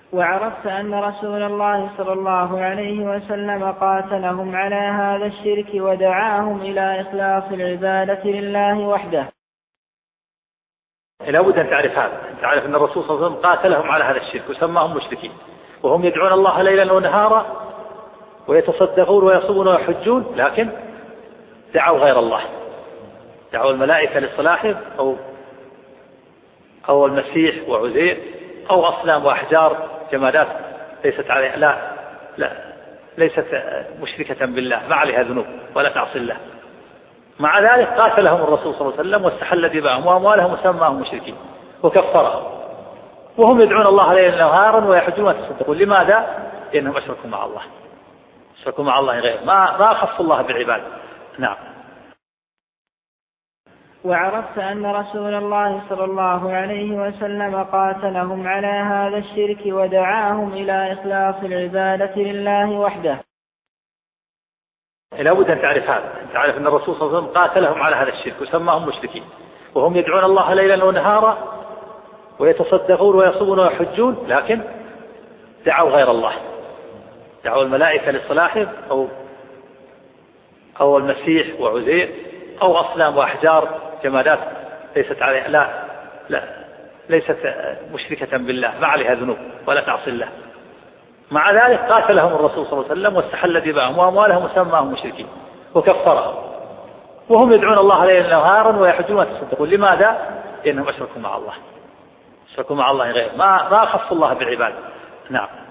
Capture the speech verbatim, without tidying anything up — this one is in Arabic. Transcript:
وعرفت أن رسول الله صلى الله عليه وسلم قاتلهم على هذا الشرك ودعاهم إلى إخلاص العبادة لله وحده. لا بد أن تعرف هذا، تعرف أن الرسول صلى الله عليه وسلم قاتلهم على هذا الشرك وسماهم مشركين، وهم يدعون الله ليلا ونهارا ويتصدقون ويصومون ويحجون، لكن دعوا غير الله، دعوا الملائكة لصلاحهم أو أو المسيح وعزير أو أصنام وأحجار جمادات ليست عليها لا لا ليست مشركة بالله، ما عليها ذنوب ولا تعصي الله. مع ذلك قاتلهم الرسول صلى الله عليه وسلم واستحل دماءهم وأموالهم وسماهم مشركين وكفرهم، وهم يدعون الله ليلا ونهارا ويحجون ويتصدقون. لماذا؟ لأنهم أشركوا مع الله، أشركوا مع الله غيره، ما ما خص الله بالعبادة. نعم. وعرفت أن رسول الله صلى الله عليه وسلم قاتلهم على هذا الشرك ودعاهم إلى إخلاص العبادة لله وحده. لا بد أن تعرف هذا، تعرف أن الرسول صلى الله عليه وسلم قاتلهم على هذا الشرك وسماهم مشركين، وهم يدعون الله ليلا ونهارا ويتصدقون ويصومون ويحجون، لكن دعوا غير الله، دعوا الملائكة لصلاحهم أو أو المسيح وعزير أو أصنام وأحجار جمادات ليست عليها لا لا ليست مشركة بالله، ما عليها ذنوب ولا تعصي الله. مع ذلك قاتلهم الرسول صلى الله عليه وسلم واستحل دماءهم وأموالهم وسماهم مشركين وكفرهم، وهم يدعون الله ليلا ونهارا ويحجون ويتصدقون. لماذا؟ لأنهم أشركوا مع الله، أشركوا مع الله غيره، ما ما خص الله بالعبادة. نعم.